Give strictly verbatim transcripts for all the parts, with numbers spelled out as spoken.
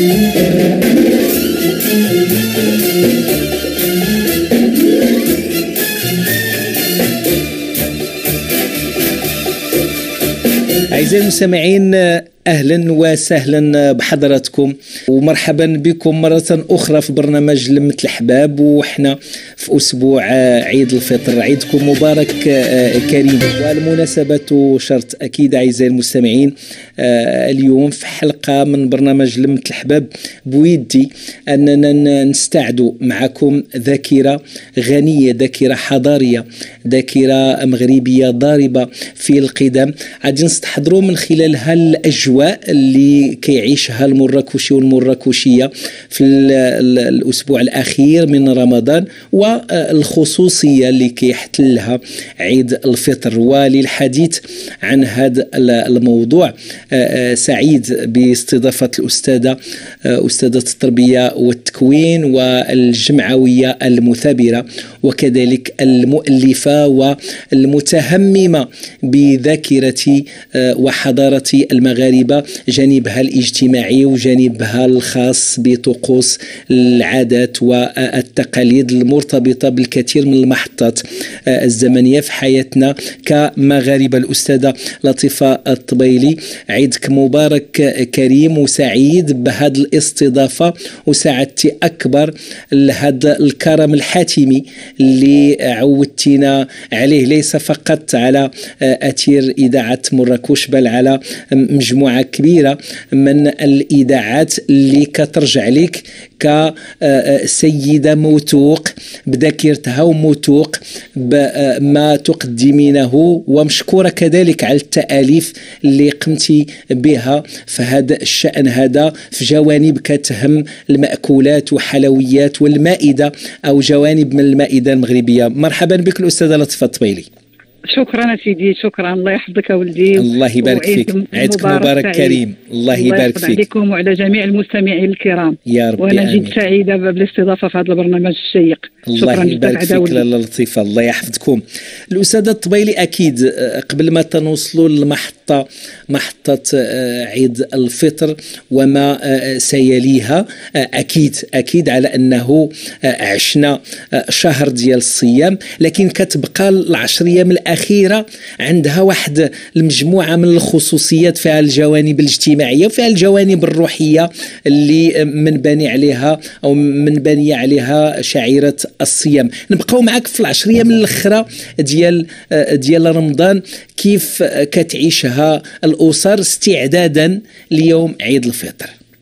أعزائي المستمعين، أهلا وسهلا بحضراتكم ومرحبا بكم مرة أخرى في برنامج لمة الأحباب، وإحنا في أسبوع عيد الفطر. عيدكم مبارك كريم. والمناسبة شرط أكيد أعزائي المستمعين، اليوم في حلقة من برنامج لمة الأحباب بويدي أننا نستعدوا معكم ذاكرة غنية، ذاكرة حضارية، ذاكرة مغربية ضاربة في القدم. غادي نستحضروا من خلالها الأجواء اللي كيعيشها المراكشي والمراكشية في الأسبوع الأخير من رمضان، والخصوصية اللي كيحتلها عيد الفطر. وللحديث عن هذا الموضوع سعيد باستضافة الأستاذة أستاذة التربية والتكوين والجمعوية المثابرة، وكذلك المؤلفة والمتهممة بذاكرة وحضارة المغاربة، جانبها الاجتماعي وجانبها الخاص بطقوس العادات والتقاليد المرتبطة بالكثير من المحطات الزمنية في حياتنا كمغاربة. الأستاذة لطيفة الطبيلي، عيدك مبارك كريم وسعيد بهذه الاستضافة، وسعدتي أكبر لهذا الكرم الحاتمي اللي عودتنا عليه، ليس فقط على أثير إذاعة مراكش بل على مجموعة كبيرة من الإذاعات اللي كترجع لك كسيدة موثوق بذاكرتها وموثوق بما تقدمينه، ومشكورة كذلك على التأليف اللي قمتي بها في هذا الشأن هذا في جوانب كتهم المأكولات وحلويات والمائدة أو جوانب من المائدة المغربية. مرحبا بك الأستاذة لطيفة الطبيلي. شكرا سيدي، شكرا، الله يحفظك ولدي. الله يبارك فيك، عيدك مبارك, مبارك كريم. الله يبارك فيك عليكم وعلى جميع المستمعين الكرام يا رب. وانا جد سعيده بالاستضافه في هذا البرنامج الشيق. الله يبارك فيك لاله لطيفه، الله يحفظكم. الاستاذه الطبيلي، اكيد قبل ما تنوصلوا للمحطه محطه عيد الفطر وما سيليها، اكيد اكيد على انه عشنا شهر ديال الصيام، لكن كتبقى العشر ايام الاخيره عندها واحد المجموعه من الخصوصيات فيها الجوانب الاجتماعيه وفيها الجوانب الروحيه اللي من بني عليها او من بني عليها شعيره الصيام. نبقاو معك في العشر ايام الاخرى ديال ديال رمضان، كيف كتعيشها الاسر استعدادا ليوم عيد الفطر؟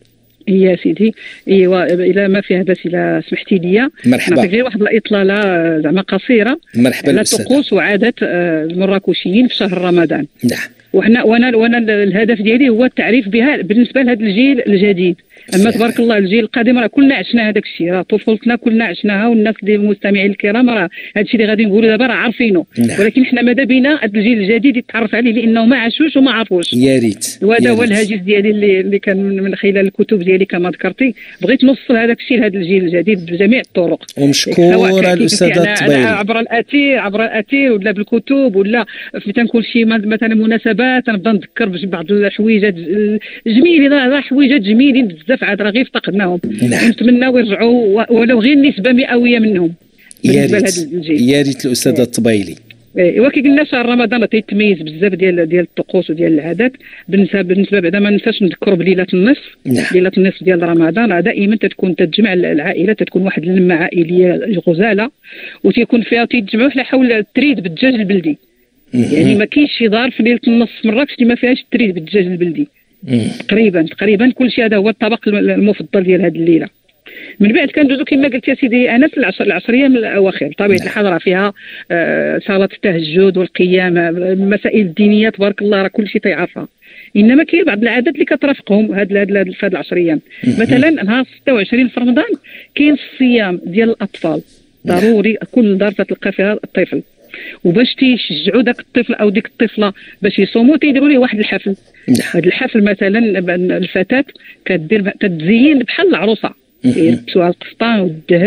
يا سيدي، ايوا الى ما فيها بس الى سمحتي لي مرحبا، نعطيك غير واحد الاطلاله زعما قصيره مرحبا على طقوس وعادات المراكشيين في شهر رمضان. نعم. وحنا وانا وانا الهدف ديالي هو التعريف بها بالنسبه لهذا الجيل الجديد. اما تبارك الله الجيل القادم راه كلنا عشنا هذاك الشيء، راه طفولتنا كلنا عشناها، والناس اللي المستمعين الكرام راه هذا الشيء اللي غادي نقولوا دابا راه عارفينه. نعم. ولكن حنا ماذا بينا هذا الجيل الجديد يتعرف عليه لانه ما عاشوش وما عرفوش. يا ريت. وهذا هو الهاجس ديالي اللي, اللي كان من خلال الكتب ديالي كما ذكرتي، بغيت نوصل هذاك الشيء لهذا الجيل الجديد بجميع الطرق. ومشكوره الاستاذه الطبيلي عبر الاثير عبر الاثير ولا بالكتب ولا في تنكون شي مثلا مناسبات نبدا نذكر بعض الحويجات جميلين، راه حويجات جميلين بزاف عاد راه غير افتقدناهم. نعم. نتمناو يرجعوا ولو غير نسبه مئويه منهم. يا ريت يا ريت الاستاذه الطبيلي. ايوا كي قلنا شهر رمضان تيتميز بزاف ديال ديال الطقوس وديال العادات. بالنسبه بالنسبه بعدا ما ننساش نذكروا بليله النصف. نعم. ليله النصف ديال رمضان دائما تتكون تتجمع العائله، تتكون واحد اللمه عائليه غزاله، وتيكون فيها تيتجمعوا على حول التريد بالدجاج البلدي. يعني ما كاينش شي دار في ليله النصف مراكش اللي ما فيهاش التريد بالدجاج البلدي. تقريبا تقريبا كل شيء هذا هو الطبق المفضل ديال هذه الليله. من بعد كندوزو كما قلت يا سيدي انا في العشر العشريه من الاواخر بطبيعه الحال راه فيها آه صلاه التهجد والقيام، المسائل الدينيه تبارك الله راه كل شيء تيعرفها. انما كاين بعض العادات اللي كترافقهم هاد هاد هاد العشر ايام. مثلا نهار ستة وعشرين في رمضان كاين الصيام ديال الاطفال، ضروري كل دار تلقى فيها الطفل، وباش تيشجعوا داك الطفل او ديك الطفله باش يصوموا تيديروا ليه واحد الحفل. هذا الحفل مثلا الفتاه كدير تتزين بحال العروسه، يلبسوها القفطان والذهب والتاج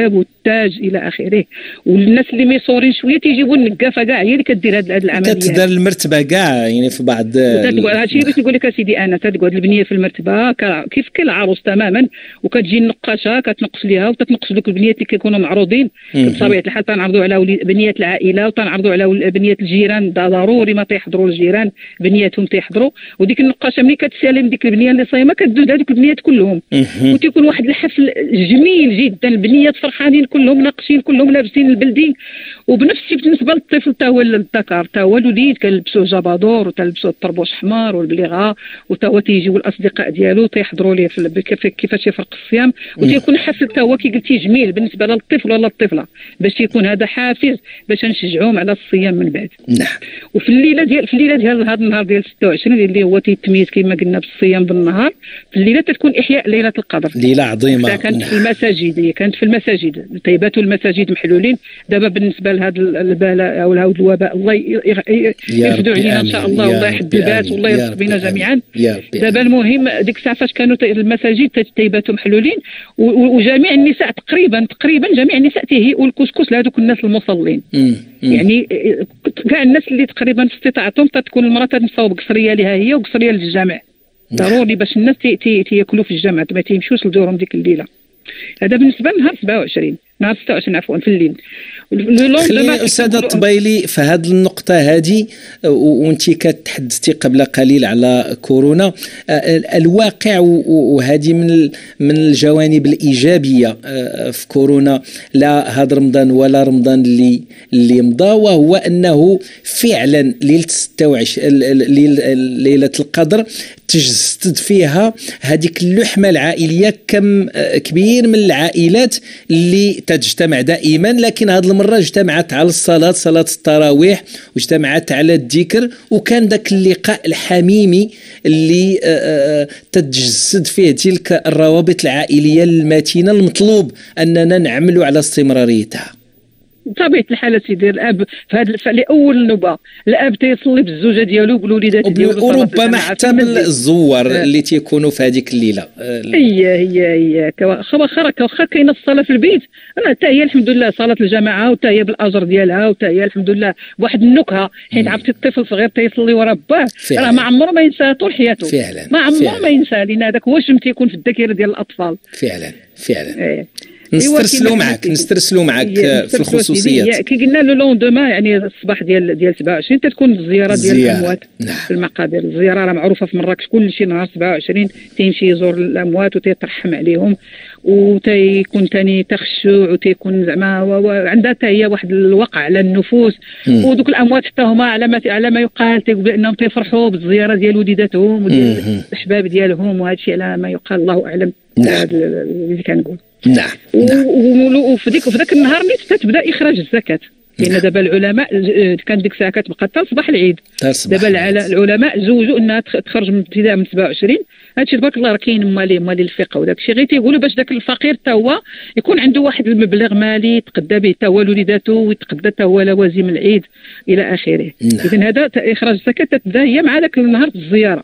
انتاج الى اخره. والناس اللي ميصورين شويه تيجيبوا النقافه كاع هي اللي كدير هذه العمليه، كتدار المرتبه كاع يعني في بعض. هادشي اللي بغيت نقول لك اسيدي انا، تتقعد البنيه في المرتبه كيف كالعروس تماما، وكتجي النقاشه كتنقص ليها وتتنقص لك البنيات اللي كيكونوا معروضين. بطبيعه الحال تنعرضوا على بنيه العائله وتنعرضوا على بنيه الجيران، ضروري ما تيحضروا الجيران بنياتهم تيحضروا. وديك النقاشه ملي كتسالم ديك البنيه اللي صايمه كتدوز هذوك البنيات كلهم، وتيكون واحد الحفل جميل جدا، البنيات فرحانين كلهم ناقشين كلهم لابسين البلدي. وبنفس الشيء بالنسبه للطفل تا هو الذكر تا هو الوليد كنلبسوه جبادور وتلبسوه الطربوش حمار والبليغه، وتا هو تيجيو الاصدقاء ديالو تيحضروا ليه في كيفاش يفرق الصيام، وتيكون حفل تا هو كي قلتي جميل بالنسبه للطفل ولا الطفله باش يكون هذا حافز باش نشجعوهم على الصيام من بعد. نعم. وفي الليله ديال في الليله ديال هذا النهار ديال ستة وعشرين اللي هو تيتميز كما قلنا بالصيام بالنهار، في الليله تتكون احياء ليله القدر، ليله عظيمه. كانت نعم. في المساجد، هي كانت في المساجد، طيباتوا المساجد محلولين. دابا بالنسبه لهذا البلاء او هذا الوباء الله يرفدوا علينا ان شاء الله، والله يحد الباس والله يرزق بنا جميعا. دابا المهم ديك الساعه فاش كانوا المساجد طيباتوا محلولين، وجميع النساء تقريبا تقريبا جميع النساء تيهيئوا الكسكس لهذوك الناس المصلين. مم. مم. يعني كاع الناس اللي تقريبا في استطاعتهم تكون المراه تنصاوب قصريه لها هي وقصريه للجامع، ضروري باش الناس تياكلوا في الجامع ما تيمشوش لدورهم ديك الليله. هذا بالنسبه لنهار سبعة وعشرين، نهار ستة وعشرين عفوا في الليل. خليني استاذه الطبيلي في هذه النقطه هذه، وانت كتحدثتي قبل قليل على كورونا، الواقع وهذه من من الجوانب الايجابيه في كورونا، لا هذا رمضان ولا رمضان اللي اللي مضى، وهو انه فعلا ليله ستة وعشرين ليله القدر تجسد فيها هذيك اللحمه العائليه. كم كبير من العائلات اللي تجتمع دائما، لكن هذه المره اجتمعت على الصلاه، صلاه التراويح، واجتمعت على الذكر، وكان ذاك اللقاء الحميمي اللي تتجسد فيه تلك الروابط العائليه المتينه المطلوب اننا نعملوا على استمراريتها. بطبيعه الحال سيدي الاب في هذا لاول نوبه الاب تيصلي بالزوجه ديالو بالوليدات ديالو، وربما حتى بالزوار آه. اللي تيكونوا في هذيك الليله. آه. هي هي هي واخا واخا كاينه الصلاه في البيت، انا حتى هي الحمد لله صلاه الجماعه وتا هي بالاجر ديالها، وتا هي الحمد لله واحد النكهه، حيت عرفتي الطفل صغير تيصلي ورا باه راه ما عمره ما ينسى طول حياته. فعلا ما عمره ما ينسى، لان هذاك هو الشم تيكون في الذاكره ديال الاطفال. فعلا فعلا. إيه. نسترسلوا معك نسترسلوا معك في الخصوصيات. كي قلنا لو لوندوما يعني الصباح ديال ديال سبعة وعشرين تتكون الزياره ديال الاموات. نعم. في المقابر الزياره راه معروفه في مراكش، كل شيء نهار سبعة وعشرين تيمشي يزور الاموات وتيترحم عليهم، وتيكون ثاني تخشع، وتيكون زعما عندها حتى هي واحد الوقع على النفوس. ودوك الاموات حتى هما على ما على ما يقال تيقول بانهم تيفرحوا بالزياره ديال وليداتهم وديال الاحباب ديالهم، وهذا الشيء على ما يقال الله اعلم. هذا اللي كنقول. نعم. وفي ديك في ذاك النهار اللي تبدا اخراج الزكاه، لان نعم. دابا العلماء كان ديك الساعه كتبقى حتى صباح العيد. دابا العلماء زوجوا انها تخرج من ابتداء من سبعة وعشرين. هادشي تبارك الله راه كاين مالي مالي الفقه وداك الشيء، غير تيقولوا باش داك الفقير حتى هو يكون عنده واحد المبلغ مالي يتقدى به حتى هو لوليداته، ويتقدى حتى هو لوازم العيد الى اخره. اذا هذا اخراج الزكاه تبدا هي مع ذاك النهار الزياره.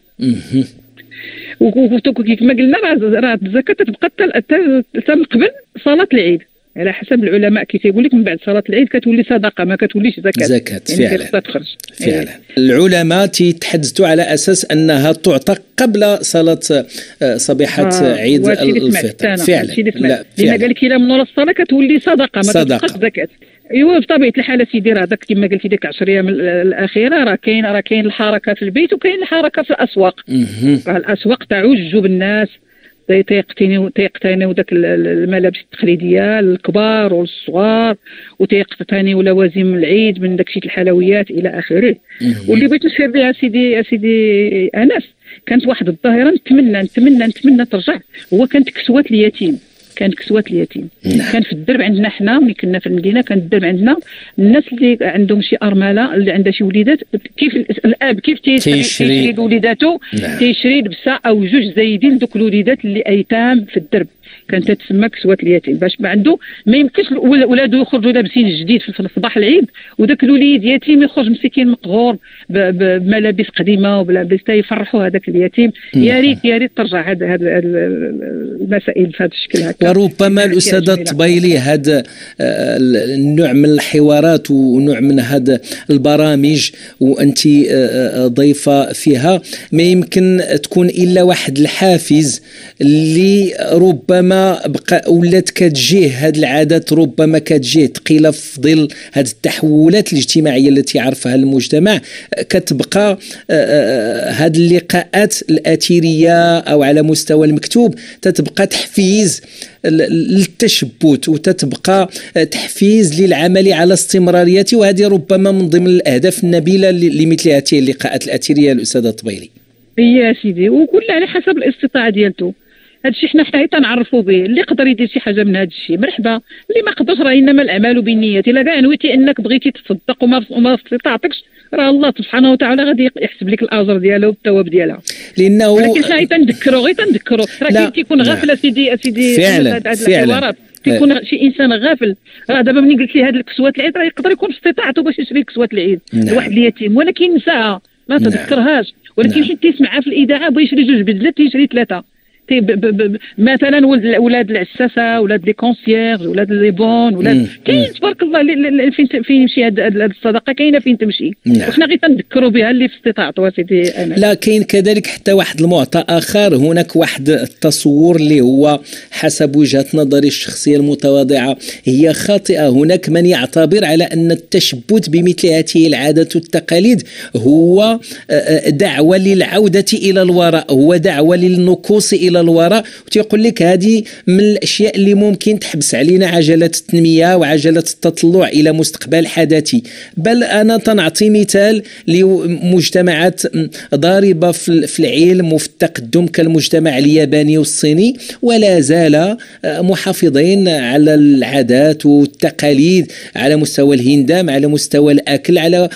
وكما قلنا راه الزكاه تبقى حتى من قبل صلاه العيد، على حسب العلماء كيف يقول لك من بعد صلاه العيد كتولي صدقه ما كتوليش زكاه. زكاه يعني فعلا تخرج. فعلا. إيه. العلماء تيتحدثوا على اساس انها تعطى قبل صلاه صبيحه آه عيد الفطر. فعلا لا لما قال لك الا من ورا الصلاه كتولي صدقه ما تبقاش زكاه. ايوا بطبيعه الحال سيدي راه داك كما قلتي ديك عشر ايام الاخيره راه كاين راه كاين الحركه في البيت وكاين الحركه في الاسواق. راه الاسواق تعج بالناس، تيقتنيو تيقتنيو داك الملابس التقليديه الكبار والصغار، وتيقتنيو لوازم العيد من داكشي الحلويات الى اخره. واللي بغيت نشير بها سيدي سيدي انس، كانت واحد الظاهره نتمنى نتمنى نتمنى ترجع، هو كانت كسوات اليتيم. كانت كسوات اليتيم كان في الدرب عندنا حنا ملي كنا في المدينه، كان الدرب عندنا الناس اللي عندهم شي ارمله اللي عندها شي وليدات، كيف الاب كيف تيشري لوليداته تيشري لبسه او جوج زايدين دوك الوليدات اللي ايتام في الدرب، كانت تسمى كسوات اليتيم، باش ما عنده ما يمكنش ولادو يخرجوا لابسين جديد في صباح العيد وداك الوليد يتيم يخرج مسكين مقهور بملابس قديمه وبلابس تا يفرحوا هذاك اليتيم. يا ريت يا ريت ترجع هذا هذا المسائل بهذا الشكل هكا. وربما الأستاذة الطبيلي هذا النوع من الحوارات ونوع من هذا البرامج وأنت ضيفة فيها ما يمكن تكون إلا واحد الحافز اللي ربما بقى ولات كتجيه هذه العادات ربما كتجيه ثقيلة في ظل هذه التحولات الاجتماعية التي يعرفها المجتمع. كتبقى هذه اللقاءات الأثيرية أو على مستوى المكتوب تتبقى تحفيز للتشبت وتتبقى تحفيز للعمل على استمراريته، وهذه ربما من ضمن الأهداف النبيلة لمثل هذه اللقاءات الأثيرية الأستاذة الطبيلي. يا سيدي وكل على حسب الاستطاعة ديالته. هذا الشيء حنا حنا تنعرفوا به، اللي يقدر يدير شي حاجه من هذا الشيء مرحبا، اللي ما قدرش راه انما الاعمال بالنيات. الا كاع نويتي انك بغيتي تصدق وما وما استطعتكش راه الله سبحانه وتعالى غادي يحسب لك الاجر ديالها والثواب ديالها، لانه ولكن حنا تنذكروا غير تنذكروا راه تيكون غافل سيدي سيدي فعلا فعلا تيكون شي انسان غافل. راه دابا ملي قلت لي هاد الكسوات العيد راه يقدر يكون في استطاعته باش يشري كسوات العيد لواحد اليتيم، ولكن نساها ما تذكرهاش، ولكن شي تيسمعها في الاذاعه بغى يشري جوج بدلات تيشري ثلاثه. مثلا ولاد العساسه، ولاد لي كونسييرج، ولاد لي بون، ولاد كاين تبارك الله فين فين يمشي هذه الصدقه كاينه فين تمشي، وحنا غير تنذكروا بها اللي في استطاعته سيدي انا. لا كاين كذلك حتى واحد المعطى اخر، هناك واحد التصور اللي هو حسب وجهه نظري الشخصيه المتواضعه هي خاطئه. هناك من يعتبر على ان التشبت بمثل هذه العادات والتقاليد هو دعوه للعوده الى الوراء، هو دعوه للنكوص الى الوراء، وتيقول لك هذه من الاشياء اللي ممكن تحبس علينا عجله التنميه وعجله التطلع الى مستقبل حداثي. بل انا تنعطي مثال لمجتمعات ضاربه في العلم وفي التقدم كالمجتمع الياباني والصيني، ولا زال محافظين على العادات والتقاليد على مستوى الهندام، على مستوى الاكل، على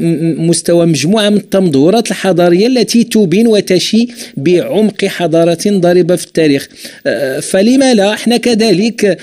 مستوى مجموعه من التمظهرات الحضاريه التي تبين وتشي بعمق حضاره ضاربة في التاريخ. فلما لا احنا كذلك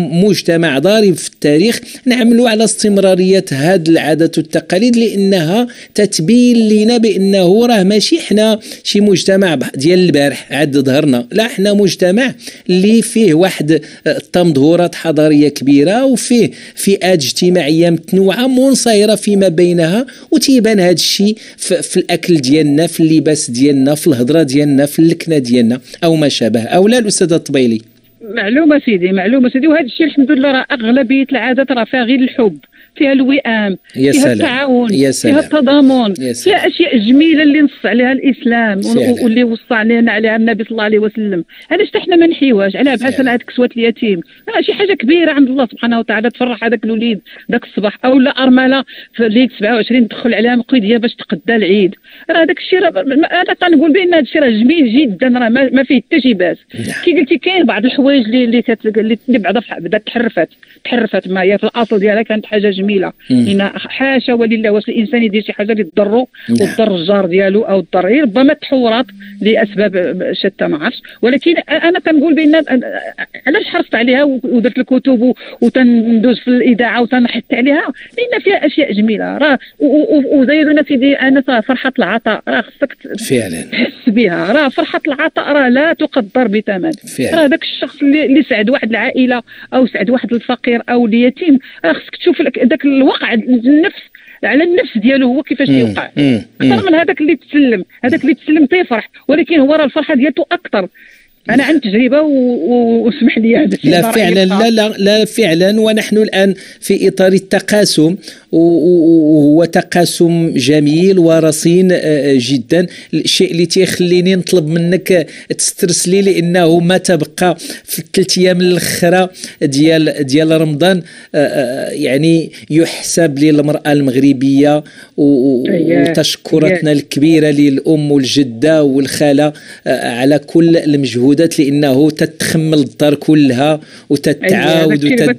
مجتمع ضارب في التاريخ نعملوا على استمرارية هذه العادات والتقاليد، لأنها تتبين لنا بأنه راه ماشي احنا شي مجتمع ديال البارح عد ظهرنا، لا احنا مجتمع اللي فيه واحد التمظهرات حضارية كبيرة وفيه فئات اجتماعية متنوعة منصهرة فيما بينها، وتيبان هذا الشيء في الأكل ديالنا، في اللباس ديالنا، في الهضرة ديالنا، في اللكنة ديالنا او ما شابه. او لا الاستاذ الطبيلي؟ معلومه سيدي معلومه سيدي وهذا الشيء الحمد لله راه اغلبيه العادات راه فيها غير الحب، فيها الوئام، فيها سلام. التعاون، يا فيها التضامن، فيها اشياء جميله اللي نص عليها الاسلام فعلا. واللي وصى علينا عليها النبي صلى الله عليه وسلم. علاش حنا ما نحيوهاش عليها بحال هاد كسوه اليتيم؟ راه شي حاجه كبيره عند الله سبحانه وتعالى تفرح هذاك الوليد ذاك الصباح، او لا ارمله في ليله سبعة وعشرين تدخل عليها مقيديه باش تقدى العيد. راه هذاك الشيء راه انا تنقول بان هذا الشيء راه جميل جدا، راه ما فيه حتى شي باس. كي قلتي كاين بعض الحوايج اللي اللي, اللي بعدا بدات تحرفات تحرفات ما هي في الاصل ديالها كانت حاجه جميله. هنا حاشا ولله واش الانسان يدير شي حاجه اللي تضرو وتضر الجار ديالو او تضر ربما تحورات لاسباب شتى ما عرفتش، ولكن انا كنقول بان علاش حرصت عليها ودرت الكتب وتندوز في الاذاعه وتنحث عليها، لان فيها اشياء جميله. راه وزيدنا سيدي انا فرحه العطاء راه خصك فعلا تحس بها. راه فرحه العطاء راه لا تقدر بثمن. راه داك الشخص اللي, اللي سعد واحد العائله او سعد واحد الفقير او اليتيم، راه خصك تشوف داك الوقع النفس على النفس ديالو هو كيفاش يوقع اكثر من هذاك اللي تسلم. هذاك اللي تسلم تيفرح، ولكن هو راه الفرحه ديالته اكثر. انا عندي تجربه واسمح لي هذا لا فعلا لا لا لا فعلا. ونحن الان في اطار التقاسم، وهو تقاسم جميل ورصين جدا. الشيء اللي تيخليني نطلب منك تسترسلي لانه ما تبقى في الثلاث ايام الاخرى ديال ديال رمضان يعني يحسب للمراه المغربيه وتشكرتنا الكبيره للام والجده والخاله على كل المجهودات، لانه تتخمل الدار كلها وتتعاود وتت...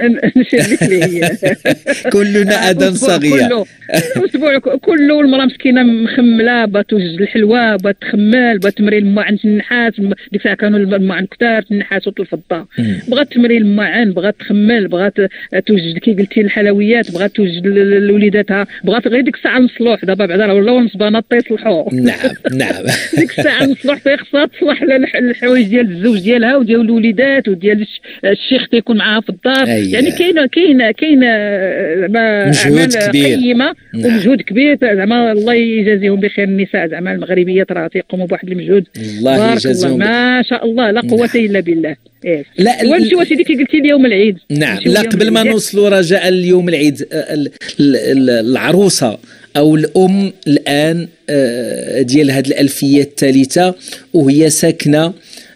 كلنا ادم صغير الاسبوع كله المراه مسكينه مخمله بتوجد الحلوى بتخمل بتمري الماعن النحاس. ديك الساعه كانوا الماعن كثار النحاس والفضه، بغات تمري الماعن، بغات تخمل، بغات توجد كي قلتي الحلويات، بغات توجد لوليداتها، بغات غير ديك الساعه المصلوح. دابا بعدا ولاو المصبانات تيصلحوا. نعم نعم ديك الساعه المصلوح خصها تصلح الحوايج ديال الزوج ديالها وديال الوليدات وديال الشيخ تيكون معاها في الدار. أيه. يعني كاين كاين كاين زعما مجهود كبير قيمه ومجهود كبير زعما الله يجازيهم بخير. النساء زعما المغربيات راه تيقوموا بواحد المجهود الله يجازيهم ما شاء الله لا قوه الا بالله. إيه. لا ونمشيو سيدي كي قلتي اليوم العيد. نعم لا قبل ما نوصلوا رجاء اليوم العيد العروسه او الام الان ديال هذه الالفيه الثالثه وهي ساكنه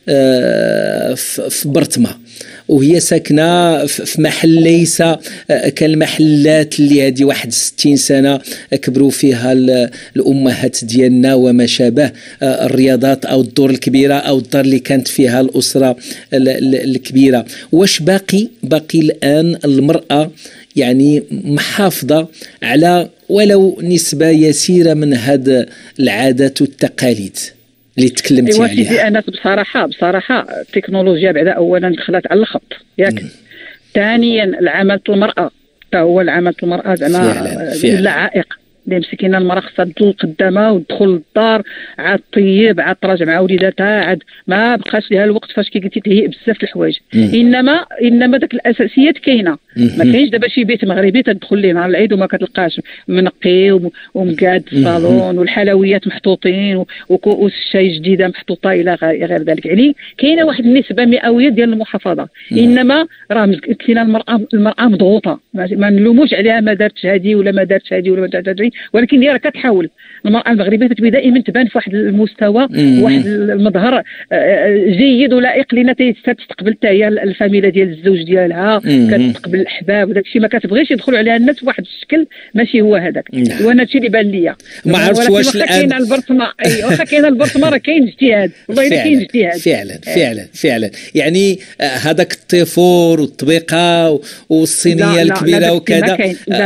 في برطمه وهي ساكنه في محل ليس كالمحلات اللي هذه واحد ستين سنه كبروا فيها الامهات ديالنا وما شابه، الرياضات او الدور الكبيره او الدار اللي كانت فيها الاسره الكبيره. واش باقي باقي الان المراه يعني محافظه على ولو نسبه يسيره من هذه العادات والتقاليد اللي تكلمتي أيوة عليها؟ سيدي انا بصراحه بصراحه التكنولوجيا بعدا اولا دخلت على الخط ياك، ثانيا العمل المراه حتى هو العمل المراه زعما ولا عائق اللي مسكينه المراه خصها تدخل قدامها وتدخل للدار عاد طيب عاد تراجع مع وليداتها عاد ما بقاش لها الوقت فاش كي قلتي تهيئ بزاف الحوايج. انما انما داك الاساسيات كاينه، ما كاينش دابا شي بيت مغربي تدخل ليه نهار العيد وما كتلقاش منقي ومقاد في الصالون والحلويات محطوطين والشاي جديده محطوطه الى غير ذلك. يعني كاينه واحد النسبه مئويه ديال المحافظه. انما راه قلت لنا المراه المراه مضغوطه ما نلوموش عليها ما دارتش هذه ولا ما دارتش هذه ولا ما دارتش هذه، ولكن هي راه كتحاول. المراه المغربيه تبي دائما تبان في واحد المستوى واحد المظهر جيد ولائق لنا تستقبل حتى هي الفاميله ديال الزوج ديالها كتستقبل الاحباب وداك الشيء، ما كتبغيش يدخلوا عليها الناس بواحد الشكل ماشي هو هذاك. وانا هادشي اللي بان ليا ما عرفتش واش الان كاين البرطمه اي واخا كاين البرطمه راه كاين اجتهاد والله الا كاين اجتهاد فعلا فعلا فعلا. يعني هذاك الطيفور والطبيقه والصينيه الكبيره وكذا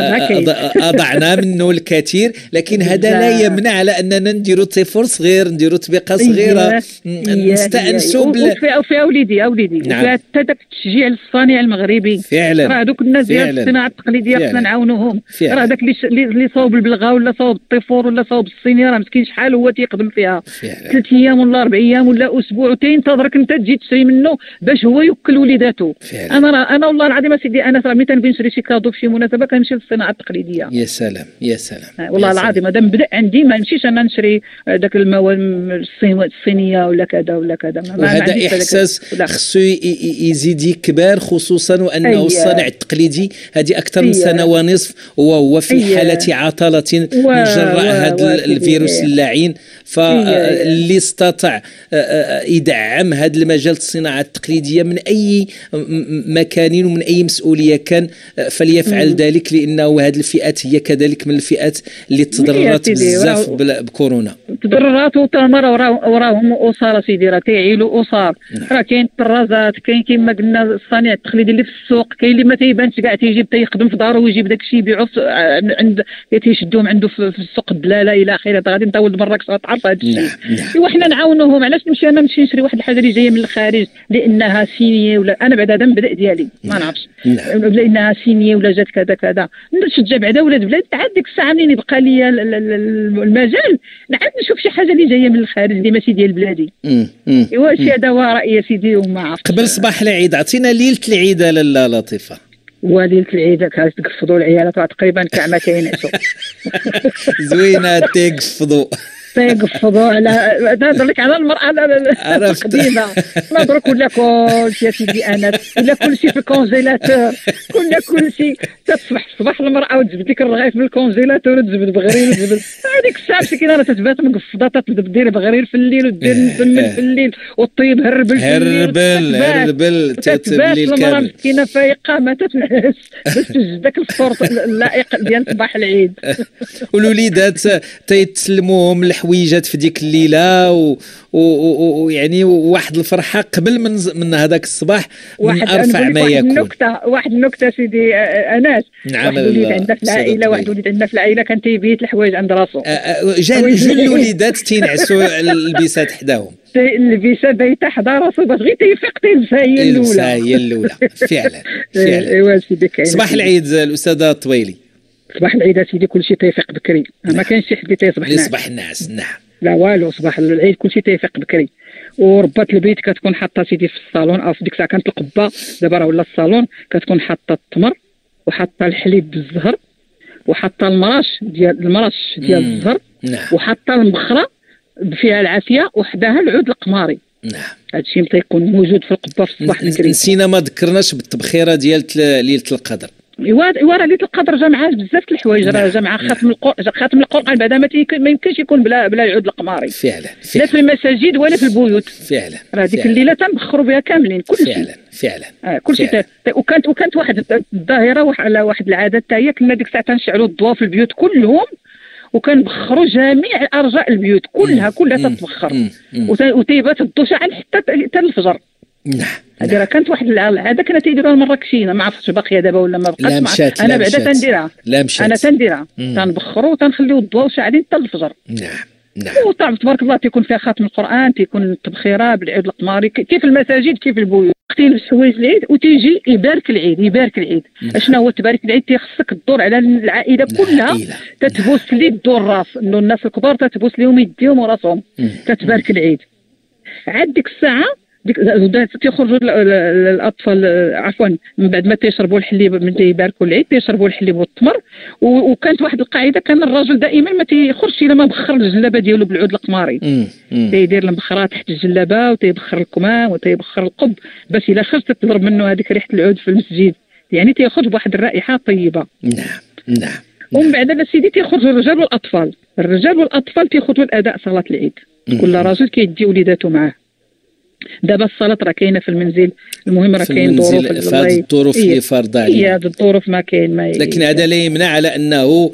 اضعنا منه الكثير، لكن هذا لا يمنع على اننا نديروا طيفور صغير نديروا طبيقه صغيره نستانسوا بال وفيها وليدي اوليدي وفيها حتى داك التشجيع للصانع المغربي. فعلا راه دوك الناس ديال الصناعه التقليديه خصنا نعاونوهم. راه داك اللي اللي صاوب البلغه ولا صاوب الطيفور ولا صاوب الصينيه راه مسكين شحال هو تيخدم فيها ثلاث ايام ولا اربع ايام ولا اسبوع وتينتظرك انت تجي تشري منه باش هو يوكل وليداته. انا راه انا والله العظيم سيدي انا راه ملي تنبغي نشري شي كادو في شي مناسبه كنمشي للصناعه التقليديه. يا سلام يا سلام والله العظيم هذا مبدا عندي، ما نمشيش انا نشري داك المواد الصينيه ولا كذا ولا كذا. وهذا احساس خصو يزيد يكبر، خصوصا وانه أيه. الصنع التقليدي هذه اكثر من أيه. سنه ونصف وهو في أيه. حاله عطله من جراء هذا الفيروس اللعين، فاللي استطاع يدعم هذا المجال الصناعه التقليديه من اي مكان ومن اي مسؤوليه كان فليفعل ذلك، لانه هذه الفئات هي كذلك من الفئات اللي تضررت بزاف بكورونا. تضررات وتمر وراهم اسر سيدي راه تيعيلوا اسر. راه كاين الطرازات كاين كما قلنا الصانع التقليدي اللي في السوق، كاين اللي ما تيبانش كاع تيجيب تيخدم في دارو ويجيب داك الشيء يبيعو عند تيشدوهم عنده في السوق الدلاله الى اخره. غادي نطول مراكش تعرف هذا الشيء. ايوا حنا نعاونوهم. علاش نمشي انا نمشي نشري واحد الحاجه اللي جايه من الخارج لانها صينيه ولا انا بعدا هذا المبدا ديالي ما نعرفش لانها صينيه ولا جات كذا كذا نشجع بعدا ولاد بلاد. عاد ديك الساعه منين يبقى لي المجال نعاد نشوف شي حاجه اللي جايه من الخارج اللي ماشي ديال بلادي. ايوا شي هذا هو رايي يا سيدي وما عرفتش. قبل صباح العيد عطينا ليله العيد لاله لطيفه. وليله العيد كتقفضوا العيالات تقريبا كاع ما كاينش زوينه تيقفضوا تيقفضوا على نهضر لك على المراه القديمه نهضر كل كلشي يا سيدي انا ولا كلشي في الكونجيلاتور كل كلشي تصبح الصباح المراه وتجبد لك الرغيف من الكونجيلاتور وتجبد بغرير وتجبد هذيك الساعه مسكينه راه تتبات مقفضه تبدا دير بغرير في الليل ودير الفنن في الليل والطيب هربل في الليل هربل هربل تتبات المراه مسكينه فايقه ما تتنعس باش تجد داك الفطور اللائق ديال صباح العيد. والوليدات تيتسلموهم الحويجات في ديك الليله ويعني واحد الفرحه قبل من من هذاك الصباح من ارفع ما يكون. واحد النكته واحد النكته سيدي انس. نعم واحد وليد عندنا في العائله واحد وليد عندنا في العائله كان تيبيت الحوايج عند راسو. جا جوج الوليدات تينعسوا البيسات حداهم. البيسه بايته حدا راسو باش غير تيفيق تيلبسها هي الاولى. هي الاولى فعلا فعلا. ايوا سيدي كاين صباح العيد الاستاذه الطويلي. صباح العيد سيدي كلشي تيفيق بكري. ما كاينش شي حد تيصبح ناعس. يصبح الناس نعم لا والو. صباح العيد كلشي تيفيق بكري وربات البيت كتكون حاطه سيدي في الصالون او في ديك الساعه كانت القبه، دابا راه ولا الصالون، كتكون حاطه التمر وحاطه الحليب بالزهر وحاطه المراش ديال المراش ديال الزهر، نعم. وحاطه المبخره فيها العافيه وحداها العود القماري. نعم. هادشي تيكون موجود في القبه في الصباح الكريم. نسينا ما ذكرناش بالتبخيره ديال ليله القدر. ايوا ايوا راه ليله القدر جا معاه بزاف د الحوايج، راه جا معاه خاتم القرآن، خاتم القرآن بعدا ما, ما يمكنش يكون بلا بلا العود القماري. فعلا. لا في المساجد ولا في البيوت. فعلا. راه ديك الليله تنبخروا بها كاملين كل شيء. فعلا فعلا. آه كل شيء. وكانت وكانت واحد الظاهره على واحد العاده حتى هي، كنا ديك الساعه تنشعلوا الضوء في البيوت كلهم وكنبخروا جميع ارجاء البيوت كلها كلها تتبخر وتيبات الضو شاعل حتى حتى الفجر. نعم. هذه راه كانت واحد العاده كنا تيديروها المراكشيين، ما عرفتش باقيه دابا ولا ما بقاش. لا مشات. انا بعدا تنديرها. لا مشات. انا تنديرها تنبخروا وتنخليو الضوء شاعلين حتى الفجر. نعم نعم. وطبعا تبارك الله تيكون فيها خاتم القرآن، تيكون التبخيره بالعود القماري كيف المساجد كيف البيوت. تلبس حوايج العيد وتيجي يبارك العيد يبارك العيد. اشنا هو تبارك العيد؟ تيخصك الدور على العائله كلها، تتبوس لي الدور راس انه الناس الكبار تتبوس لهم يديهم وراسهم، تتبارك العيد. عاد ديك الساعه ديك تيخرجوا الاطفال عفوا من بعد ما تيشربوا الحليب، من تيباركوا العيد تيشربوا الحليب والتمر. وكانت واحد القاعده، كان الراجل دائما ما تيخرجش الا ما بخر الجلابه ديالو بالعود القماري، تيدير المبخره تحت الجلابه وتيبخر الكمام وتيبخر القب باش الا خرج تضرب منه هذيك ريحه العود في المسجد، يعني تيخرج بواحد الرائحه طيبه. نعم نعم. ومن بعد سيدي تيخرجوا الرجال والاطفال، الرجال والاطفال تيخرجوا لاداء صلاه العيد، كل راجل كيدي وليداته معاه. دابا الصلاه راه كاينه في المنزل، المهم راه كاين ظروف، فهاد الظروف اللي فرض علينا. هي هاد الظروف ما كاين ما لكن هذا لا يمنع على انه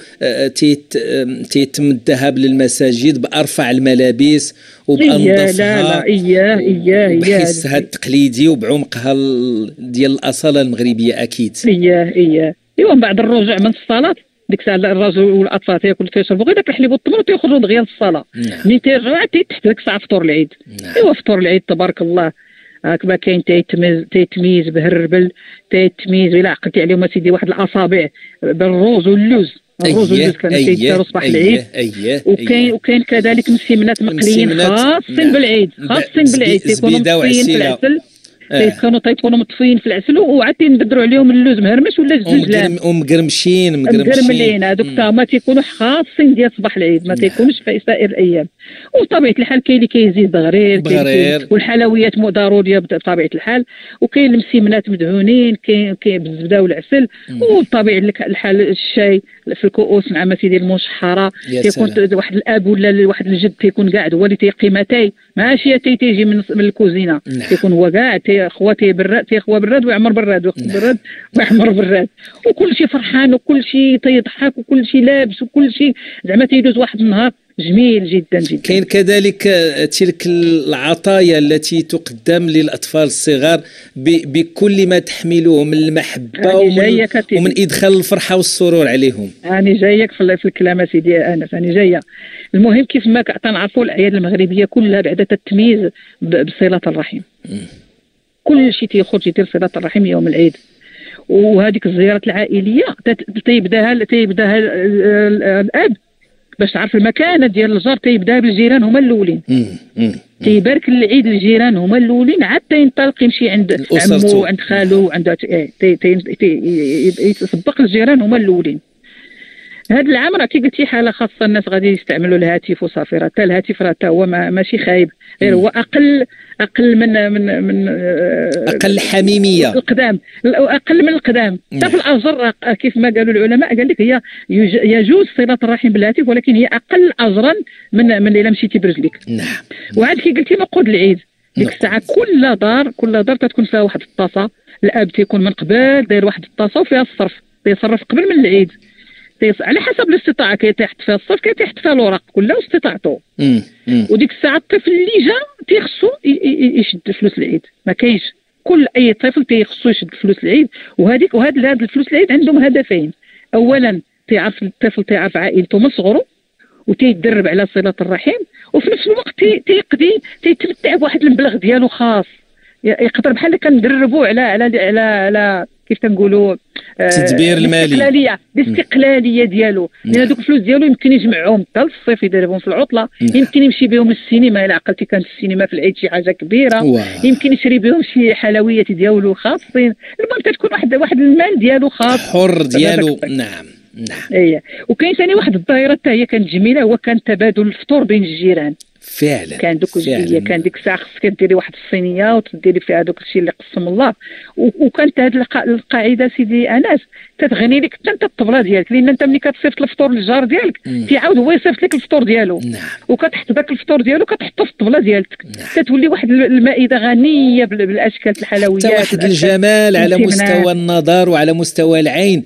تيتم الذهاب للمساجد بارفع الملابس وبانظفها. لا لا اياه اياه اياه بحسها التقليدي وبعمقها ديال الاصاله المغربيه اكيد. اياه اياه ايوا من بعد الرجوع من الصلاه ديك الساعه الراجل والاطفال تياكلوا تيشربوا غير داك الحليب والتمر وتيخرجوا دغيا للصلاه. ملي تيرجعوا تحت ديك الساعه فطور العيد. نعم. ايوا فطور العيد تبارك الله هاك ما كاين تيتميز تيتميز بهربل، تيتميز الا عقلتي عليهم سيدي واحد الاصابع بالروز واللوز. الروز واللوز كانوا تيداروا صباح العيد. اييه وكاين وكاين كذلك مسمنات مقليين خاصين بالعيد، خاصين بالعيد تيكونوا مطفيين في العسل، تيكونوا تيكونوا مطفيين في العسل وعاد تندروا عليهم اللوز مهرمش ولا الزجلان ومقرمشين مقرمشين. هذوك تا هما تيكونوا خاصين ديال صباح العيد، ما تيكونوش في سائر الايام. وبطبيعه الحال كاين اللي كيزيد دغرير والحلويات ضروريه بطبيعه الحال، وكاين المسمنات مدهونين، كاين كاين بالزبده والعسل، وبطبيعه الحال الشاي في الكؤوس مع سيدي المشحره. تيكون واحد الاب ولا واحد الجد تيكون قاعد هو اللي تيقيمتي ماشي تي تيجي من من الكوزينه. نعم. تيكون هو قاعد تيخوا تيبرد تيخوا براد ويعمر براد براد ويعمر براد وكل شيء فرحان وكل شيء تيضحك وكل شيء لابس وكل شيء زعما تيدوز واحد النهار جميل جدا جدا. كاين كذلك تلك العطايا التي تقدم للاطفال الصغار بكل ما تحمله من المحبه ومن, ومن ادخال الفرحه والسرور عليهم. انا جايك في الكلام سيدي انس، انا جايه. المهم كيف ما كنعرفوا الاعياد المغربيه كلها بعد التمييز بصله الرحم. م. كل شيء تيخرج يدير صله الرحم يوم العيد، وهذيك الزيارات العائليه تيبداها تيبداها الاب باش تعرف المكانه ديال الجار، تيبدا بالجيران هما الاولين. تيبارك العيد الجيران هما الاولين، عاد تينطلق يمشي عند عمو وعند خالو وعند تي يتسبق الجيران هما الاولين. هذا العام راه كي قلتي حاله خاصه، الناس غادي يستعملوا الهاتف وصافي، راه حتى الهاتف راه حتى هو ماشي خايب، غير هو اقل اقل من من من اقل حميميه القدام، اقل من القدام. حتى في الاجر كيف ما قالوا العلماء قال لك هي يجوز صله الرحم بالهاتف، ولكن هي اقل اجرا من من الا مشيتي برجلك. نعم. وعاد كي قلتي نقود العيد ديك الساعه كل دار كل دار تتكون فيها واحد الطاسه، الاب تيكون من قبل داير واحد الطاسه وفيها الصرف، تيصرف قبل من العيد على حسب الاستطاعه، كيتحط فيها الصرف كيتحط فيها الوراق كلها واستطاعته. وديك الساعه الطفل اللي جا تيخصو يشد فلوس العيد، ما كاينش كل اي طفل تيخصو يشد فلوس العيد. وهذيك وهاد هاد الفلوس العيد عندهم هدفين، اولا تيعرف الطفل تيعرف عائلته من صغره وتيدرب على صله الرحم، وفي نفس الوقت تيقضي تيتمتع بواحد المبلغ ديالو خاص، يقدر بحال كندربوه على على على على كيف تنقولوا التدبير المالي، الاستقلاليه الاستقلاليه ديالو، لان هذوك الفلوس ديالو يمكن يجمعهم حتى للصيف يديرهم في العطله، يمكن يمشي بهم للسينما الا عقلتي كانت السينما في العيد شي حاجه كبيره، يمكن يشري بهم شي حلويات ديالو خاصين، المهم تكون واحد واحد المال ديالو خاص حر ديالو. نعم نعم. ايه وكاين ثاني واحد الظاهره حتى هي كانت جميله، هو كان تبادل الفطور بين الجيران. فعلا كان دوك الجمعيه كان ديك الساعه خصك ديري واحد الصينيه وتديري فيها دوك الشيء اللي قسم الله، وكانت هذه القاعده سيدي انس تتغني لك حتى انت الطبله ديالك، لان انت ملي كتصيفط الفطور للجار ديالك تيعاود هو يصيفط لك الفطور ديالو. نعم. وكتحط داك الفطور ديالو كتحطو في الطبله ديالك. نعم. كتولي واحد المائده غنيه بالاشكال الحلويات، حتى واحد الجمال على مستوى النظر وعلى مستوى العين.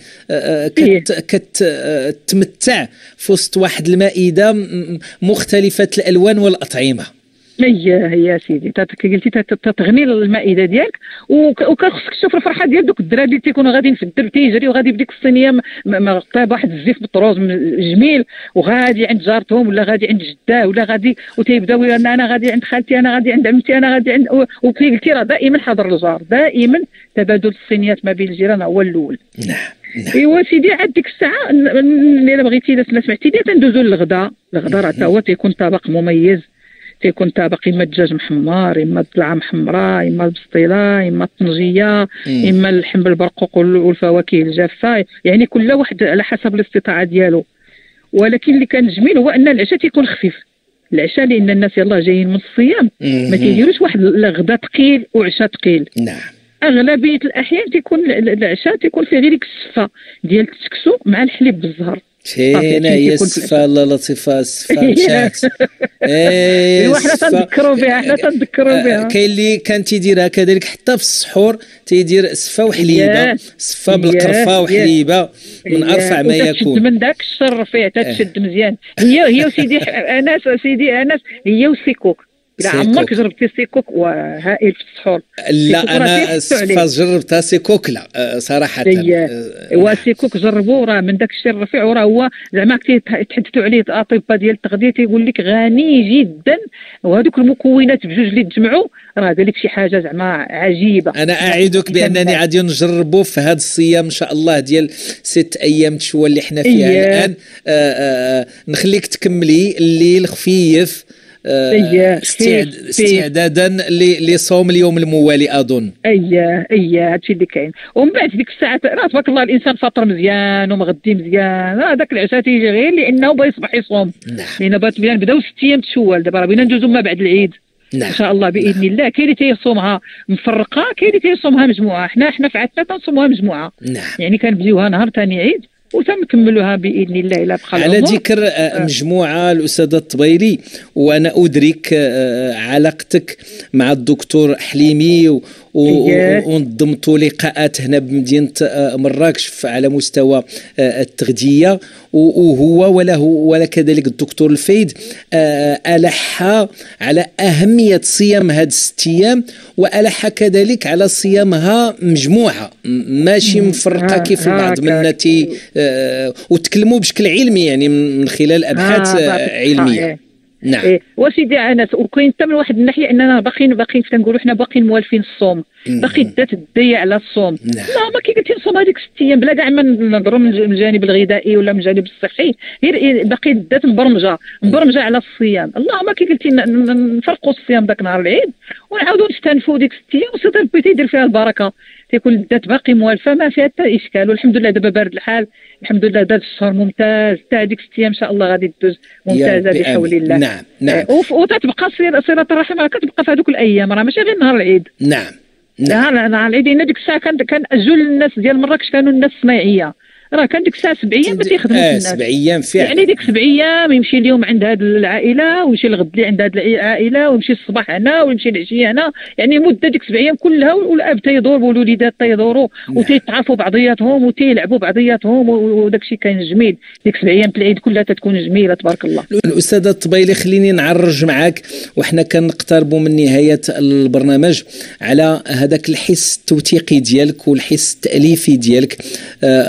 كتتمتع في وسط واحد المائده مختلفه الالوان والاطعمه. هي هي سيدي قلتي تتغني المائده ديالك، وكان خصك تشوف الفرحه ديال دوك الدراري اللي تيكونوا غاديين في الدرب تيجريو غادي بديك الصينيه طاب واحد الزيت بالطروز جميل، وغادي عند جارتهم ولا غادي عند جداه ولا غادي وتيبداو انا انا غادي عند خالتي، انا غادي عند عمتي، انا غادي عند، وكي قلتي راه دائما حاضر الجار، دائما تبادل الصينيات ما بين الجيران هو الاول. نعم. ايوا سيدي عاد ديك الساعه الا بغيتي الا سمعتي لي تندوزو للغدا. الغدا راه حتى هو تيكون طبق مميز، تيكون طبق اما الدجاج محمر، اما الضلعه محمره، اما البسطيله، اما الطنجيه، اما اللحم بالبرقوق والفواكه الجافه، يعني كل واحد على حسب الاستطاعه ديالو. ولكن اللي كان جميل هو ان العشاء تيكون خفيف، العشاء لان الناس يلاه جايين من الصيام ما تيديروش واحد الغدا ثقيل وعشاء ثقيل. نعم. اغلبيه الاحيان تيكون العشاء تيكون فيه غير ديك السفه ديال التكسو مع الحليب بالزهر. فينا هي السفه الله لطيفه، السفه مشات. ايوا حنا تنذكروا بها حنا تنذكروا بها. كاين اللي كان تيديرها كذلك حتى في السحور، تيدير سفه وحليبه، سفه بالقرفه وحليبه من ارفع ما يكون. من داك الشر فيه تتشد مزيان. هي هي وسيدي انس سيدي انس هي والسيكوك. لا عمرك جربتي السيكوك؟ وهائل في السحور. لا انا الصفه جربتها سيكوك لا صراحه. ايوا السيكوك جربوه راه من داك الشيء الرفيع، وراه هو زعما تحدثوا عليه الاطباء ديال التغذيه تيقول لك غني جدا، وهذوك المكونات بجوج اللي تجمعوا راه قال لك شي حاجه زعما عجيبه. انا اعدك بانني غادي نجربوا في هذا الصيام ان شاء الله ديال ست ايام تشوى اللي حنا فيها إيه. الان آآ آآ نخليك تكملي الليل خفيف اييه استعد... استعدادا لصوم اليوم الموالي اظن. اييه اييه هادشي اللي كاين. ومن بعد ديك الساعه راه تبارك الله الانسان فاطر مزيان ومغدي مزيان، هذاك العشاء تيجي غير لانه بغى يصبح يصوم. نعم. لان بغات بداو ست ايام تشوال، دابا راه بغينا ندوزو ما بعد العيد. نعم. ان شاء الله باذن نعم. الله. كاين اللي تيصومها مفرقه، كاين اللي تيصومها مجموعه، حنا حنا في عادتنا تنصوموها مجموعه. نعم. يعني كنبديوها نهار ثاني عيد وتنكملوها باذن الله الى بقى. على ذكر مجموعه الاستاذه الطبيلي، وانا ادرك علاقتك مع الدكتور حليمي ونظمتوا لقاءات هنا بمدينه مراكش على مستوى التغذيه، وهو وله ولا كذلك الدكتور الفايد ألح على اهميه صيام هاد الست ايام، والح كذلك على صيامها مجموعه ماشي مفرقه كيف البعض منا تي وتكلموا بشكل علمي، يعني من خلال ابحاث علميه. نعم. إيه. وسيدي انس وكاين حتى من واحد الناحيه اننا باقيين باقيين تنقولوا حنا باقيين موالفين الصوم، باقي الذات تضيع على الصوم. نعم. لا ما كي قلتي نصوم هذيك ست ايام بلا كاع ما نهضروا من الجانب الغذائي ولا من الجانب الصحي، غير باقي الذات مبرمجه مبرمجه على الصيام. اللهم كي قلتي نفرقوا الصيام ذاك نهار العيد ونعاودوا نستنفوا ديك ست ايام وسيدي ربي تيدير فيها البركه، تيكون الذات باقي موالفه ما فيها حتى اشكال. والحمد لله دابا بارد الحال، الحمد لله دابا الشهر ممتاز، حتى هذيك ست ايام ان شاء الله غادي تدوز ممتازه بحول الله. نعم نعم. وتتبقى صله الرحم راه كتبقى في هذوك الايام، راه ماشي غير نهار العيد. نعم نعم. نهار العيد لان ديك الساعه كان كان جل الناس ديال مراكش كانوا الناس صناعيه، راه كان ديك الساعه سبع ايام ما تيخدموش آه الناس. سبع ايام فعلا. يعني ديك سبع ايام يمشي اليوم عند هذه العائله ويمشي الغد لي عند هذه العائله ويمشي الصباح هنا ويمشي العشيه هنا، يعني مده ديك سبع ايام كلها والاب تيدور والوليدات تيدوروا وتيتعرفوا بعضياتهم وتيلعبوا بعضياتهم وداك الشيء كاين جميل. ديك سبع ايام العيد كلها تتكون جميله تبارك الله. الاستاذه الطبيلي خليني نعرج معك وحنا كنقتربوا من نهايه البرنامج على هذاك الحس التوثيقي ديالك والحس التاليفي ديالك. اصدر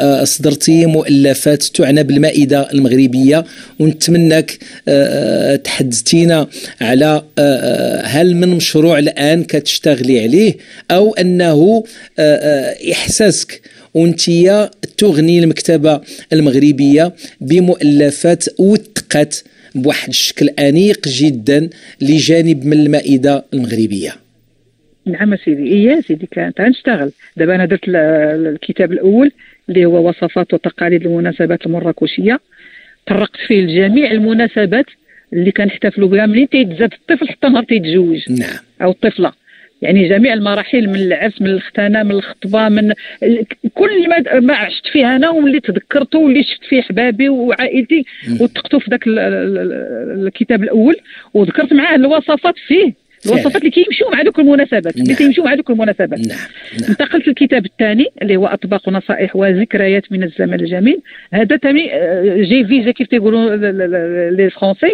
حضرتي مؤلفات تعنى بالمائدة المغربية، ونتمنىك تحدثينا على هل من مشروع الآن كتشتغلي عليه أو أنه إحساسك وانتيا تغني المكتبة المغربية بمؤلفات وثقت بواحد الشكل أنيق جدا لجانب من المائدة المغربية. نعم سيدي، إيه سيدي كانت غنشتغل دابا. أنا درت الكتاب الأول اللي هو وصفات وتقاليد المناسبات المراكشية، طرقت فيه لجميع المناسبات اللي كنحتفلوا بها منين تيتزاد الطفل حتى نهار تيتزوج. نعم. أو الطفلة، يعني جميع المراحل، من العرس، من الختانة، من الخطبة، من كل ما ما عشت فيه أنا واللي تذكرته واللي شفت فيه حبابي وعائلتي وثقته في ذاك الكتاب الأول، وذكرت معاه الوصفات فيه، الوصفات اللي كيمشيو مع دوك المناسبات، اللي كيمشيو مع دوك المناسبات. نعم. نعم. انتقلت للكتاب الثاني اللي هو أطباق ونصائح وذكريات من الزمن الجميل. هذا تاني جي فيزا كيف تيقولوا لي فرونسي،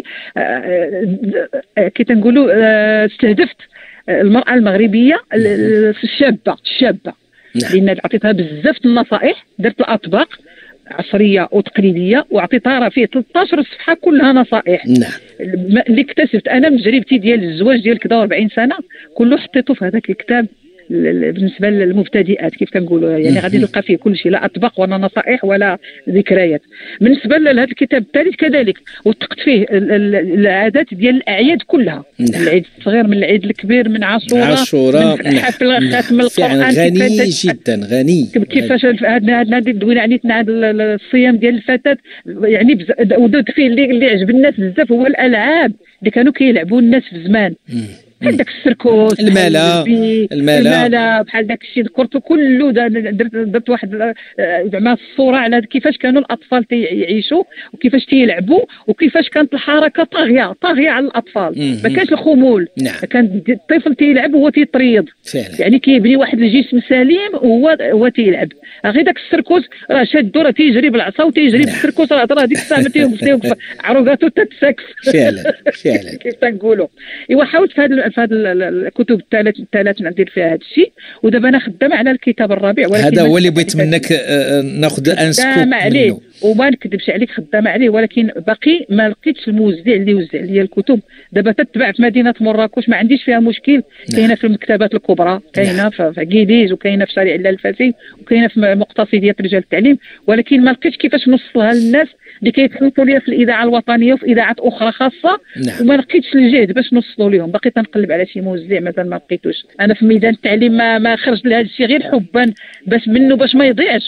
كي تنقولوا استهدفت المرأة المغربية الشابة الشابة لأن عطيتها بزاف النصائح. درت الأطباق عصرية وتقليدية وعطيتها راه فيه ثلاثة عشر صفحة كلها نصائح. نعم. اللي اكتسبت أنا من تجربتي ديال الزواج ديال كذا أربعين سنة كله حطيته في هذاك الكتاب بالنسبه للمبتدئات كيف كنقولوا، يعني غادي نلقى فيه كل شيء، لا اطباق ولا نصائح ولا ذكريات. بالنسبه لهذا الكتاب الثالث كذلك وثقت فيه العادات ديال الاعياد كلها. نعم. العيد الصغير من العيد الكبير، من عاشوراء عاشوراء من حفل ختم القران، غني جدا غني كيفاش هذا دوينا عنيتنا هذا الصيام ديال الفتاه، يعني ودرت فيه اللي, اللي عجب الناس بزاف هو الالعاب اللي كانوا كيلعبوا الناس في زمان، بحال داك السركوس، المالا المالا بحال داك الشيء ذكرته كله. درت درت واحد زعما الصوره على كيفاش كانوا الاطفال تيعيشوا وكيفاش تيلعبوا وكيفاش كانت الحركه طاغيه طاغيه على الاطفال، ما كانش الخمول. نعم. كان الطفل تيلعب وهو تيطريد فعلا. يعني كيبني واحد الجسم سليم وهو هو تيلعب. غير داك السركوس راه شادو راه تيجري بالعصا وتيجرري بالسركوس، راه راه ديك الساعه تيوقف عروقاتو تتسكس فعلا فعلا كيف تنقولوا. ايوا حاولت في هذا في هذه الكتب الثلاث الثلاث ندير فيها هذا الشيء، ودابا انا خدامه على الكتاب الرابع، ولكن هذا هو اللي بغيت منك ناخذ ان سكوب منه وما نكذبش عليك، خدامه عليه، ولكن باقي ما لقيتش الموزع اللي يوزع لي الكتب. دابا تتباع في مدينه مراكش، ما عنديش فيها مشكل، كاينه في المكتبات الكبرى، كاينه في عكيديز، وكاينه في شارع الفاسي، وكاينه في مقتصديات رجال التعليم، ولكن ما لقيتش كيفاش نوصلها للناس اللي كيتصنتوا ليا في الاذاعه الوطنيه وفي اذاعات اخرى خاصه. نعم. وما لقيتش الجهد باش نوصلوا لهم، باقي تنقلب على شي موزع مازال ما لقيتوش. انا في ميدان التعليم ما ما خرج لهذا الشيء غير حبا باش منه باش ما يضيعش،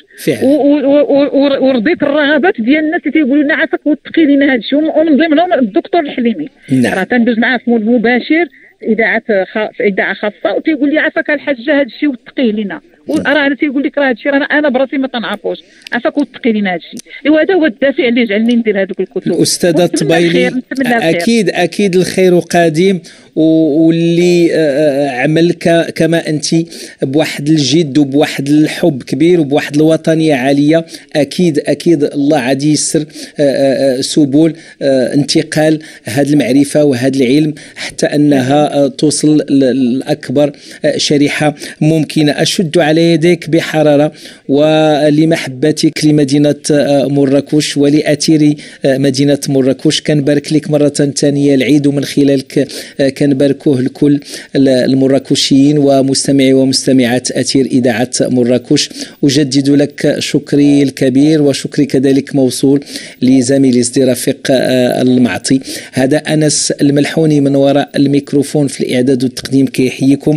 ورضيت الرغبات ديال الناس اللي تيقولوا لنا عافاك وتقي لنا هذا الشيء، ومن ضمنهم الدكتور الحليمي. نعم. راه تندوز معاه في مباشر اذاعه خ... في اذاعه خاصه وتيقول لي عافاك الحاجه هذا الشيء وتقيه لنا، وراه انا تيقول لك راه هذا الشيء انا انا براسي ما تنعرفوش، عافاك وتقي لنا هذا الشيء. ايوا هذا هو الدافع اللي جعلني ندير هذوك الكتب. الاستاذه الطبيلي اكيد اكيد الخير قادم، واللي عمل كما انت بواحد الجد وبواحد الحب كبير وبواحد الوطنيه عاليه، اكيد اكيد الله عادي يسر سبل انتقال هذه المعرفه وهذا العلم حتى انها توصل لاكبر شريحه ممكنه. اشد على يديك بحراره ولمحبتك لمدينه مراكش ولاثير مدينه مراكش. كنبارك لك مره ثانيه العيد، ومن خلالك كنباركوه لكل المراكشيين ومستمعي ومستمعات أثير إذاعة مراكش. أجدد لك شكري الكبير، وشكري كذلك موصول لزميلي سيدي رفيق المعطي. هذا أنس الملحوني من وراء الميكروفون في الإعداد والتقديم كيحييكم.